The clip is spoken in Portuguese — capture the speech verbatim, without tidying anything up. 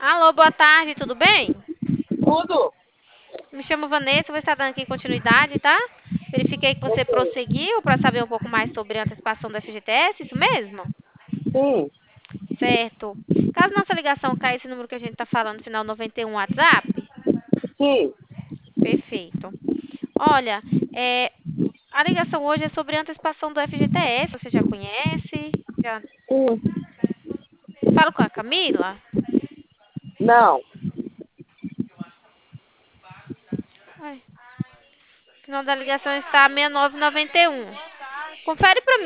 Alô, boa tarde, tudo bem? Tudo? Me chamo Vanessa, vou estar dando aqui continuidade, tá? Verifiquei que você Ok. prosseguiu para saber um pouco mais sobre a antecipação do F G T S, isso mesmo? Sim, Certo. Caso nossa ligação caia esse número que a gente está falando, final noventa e um WhatsApp, sim, perfeito. Olha, é, a ligação hoje é sobre a antecipação do F G T S, você já conhece? Já... sim. Falo com a Camila? Não. Ai, o final da ligação está sessenta e nove e noventa e um. Confere para